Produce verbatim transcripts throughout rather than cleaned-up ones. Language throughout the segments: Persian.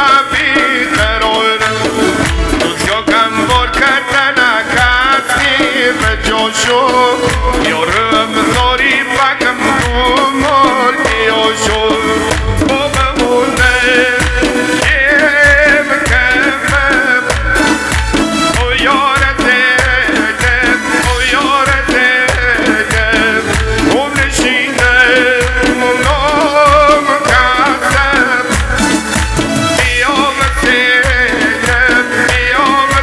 قوی قرارم روزیا کم بار کردن کسی به جاشو یارم زاری بگم رو مارگیا شد با بمونه یم کمم او یار زدم او یار زدم اون نشینم اونام کردم بیام سیدم بیام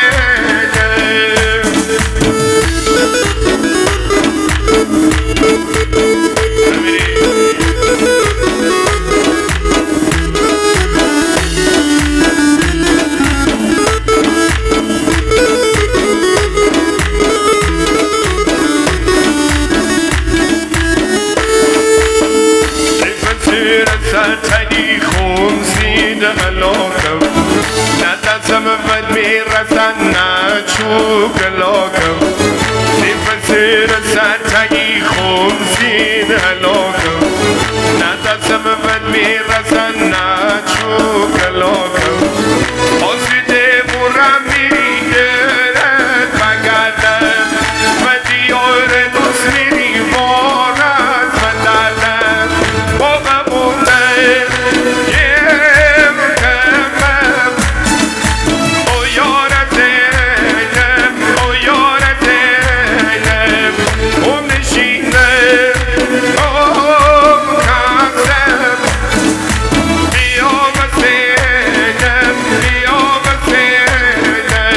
سرتنی خون زید هلاکم نه دستم ود میرسن نه چوب لاکم زیف زیر سرتنی خون زید هلاکم نه دستم ود میرسن نه چوب لاکم آسیده بورم میگرد بگردم و دیار دوست میری بارد و دلم با قبوله یم کمم او یار زینم او یار زینم اون نشینه اون کسم بیام زینم بیام زینم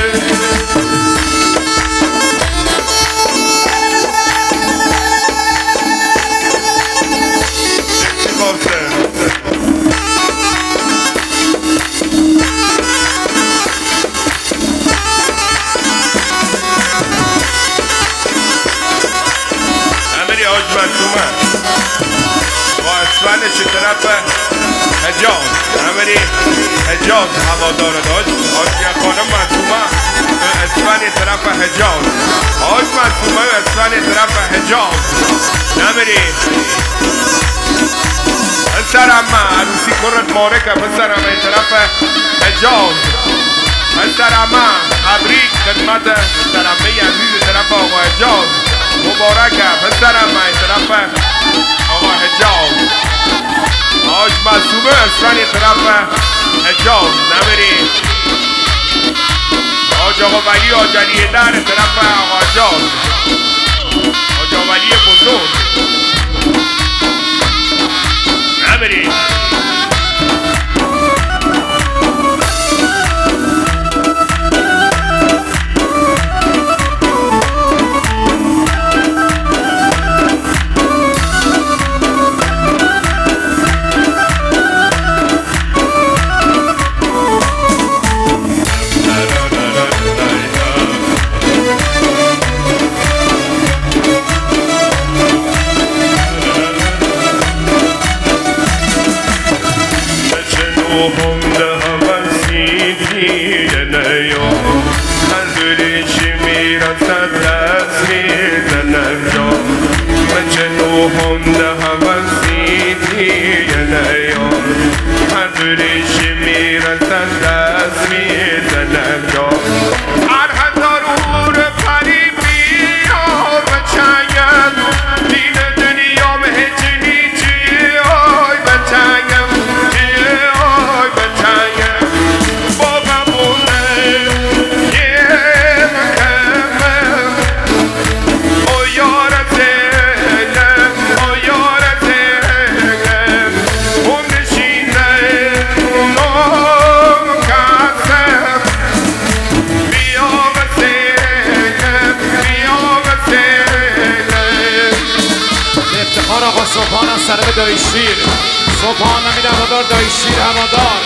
امری آج مرسومه با اسفندش طرف حجاز امری حجاز هوادار داشت آجیا خانم مرسومه اسفند طرف حجاز آج مرسومه اسفند طرف حجاز امری پسرم عروسی کرد مارکه پسرم این طرف حجاز پسرم تبریک خدمت پسرمه عزیز طرف آقا حجاز مبارکه پسرم این طرف آقا حجاز آج معصومه اسفند طرف حجاز نمیری آج آقا ولی آجلیه در طرف آقا حجاز آج آقا ولی بزرگ نمیری هم ده وسیدی نیا نظرش میرسد دست میزنم جا مجنو هم ده وسیدی نیا نظرش میرسد دست میزنم جا هر هزار اور پری بیا بچایم دین دنیام هیچ نیچی آی بچایم آقا صبحان از سرم دایی شیر صبحان نمیده هوادار دایی شیر هوادار